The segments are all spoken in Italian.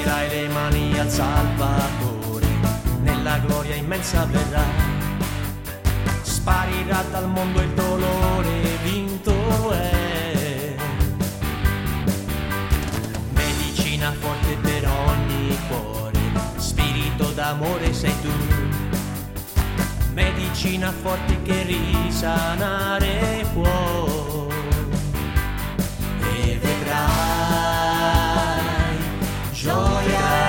alzerai le mani al Salvatore, nella gloria immensa verrà. Sparirà dal mondo il dolore, vinto è. Medicina forte per ogni cuore, spirito d'amore sei tu. Medicina forte che risanare può. E vedrai gioia.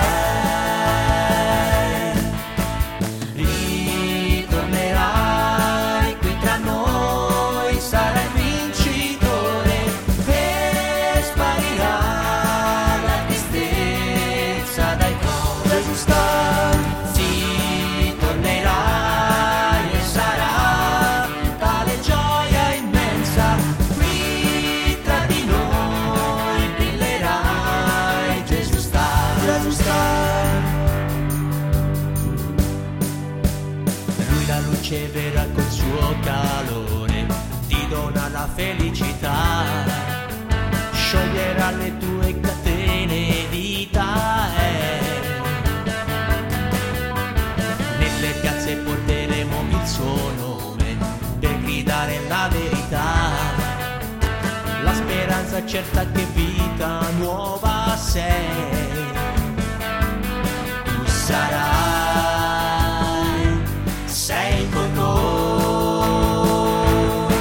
Verrà col suo calore, ti dona la felicità, scioglierà le tue catene di vita. Nelle piazze porteremo il suo nome per gridare la verità, la speranza certa che vita nuova sei. Tu sarai, sei con noi,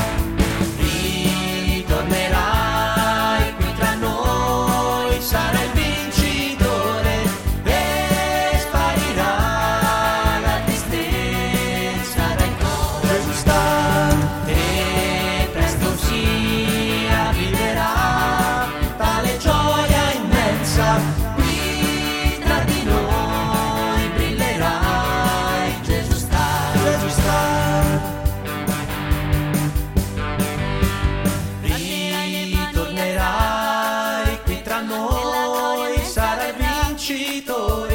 ritornerai qui tra noi, sarai il vincitore e sparirà la tristezza dai cuori. Gesù sta e presto si avviverà tale gioia immensa. Ritornerai qui tra noi, sarai vincitore.